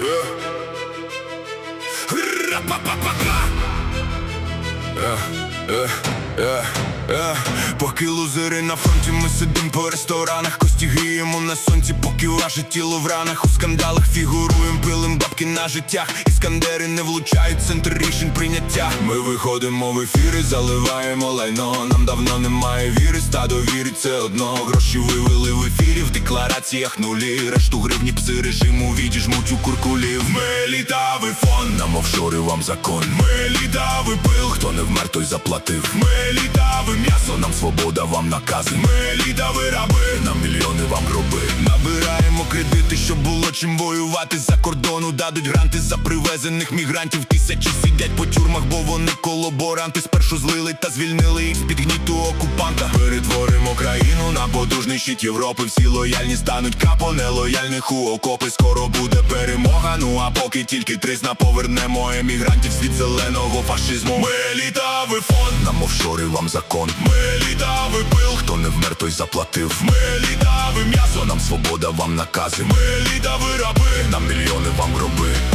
Поки лузери на фронті, ми сидим по ресторанах, кості гріємо на сонці, поки ваше тіло в ранах. У скандалах фігуруєм, пилим бабки на життях. Іскандери не влучають в центр рішень прийняття. Ми виходимо в ефіри, заливаємо лайно. Нам давно немає віри, стадо вірить все одно. Гроші вивели в ефірі, в деклараціях нулі. Решту гривні пси режиму відіжмуть у куркулів. Ми літавий фон, нам офшори, вам закон. Ми літавий пил, хто не вмер, той заплатив. Ми літавий м'ясо, нам свобода, вам накази. Ми літаві раби, нам мільйони, вам гроби. Набираємо кредити, щоб було чим воювати. За кордону дадуть гранти за привезених мігрантів. Тисячі сидять по тюрмах, бо вони колаборанти. Спершу злили та звільнили їх з-під гніту окупанта. Перетворимо країну на потужний щит Європи. Всі лояльні стануть капо, нелояльних у окопи. Скоро буде перемога, ну а поки тільки тризна. Повернемо емігрантів світ зеленого фашизму. Ми літавий фонд, нам офшори, вам закон. Ми літавий пил, хто не вмер, той заплатив. Ми літаві м'ясо, нам свобода, вам накази. Ми літаві раби, нам мільйони, вам гроби.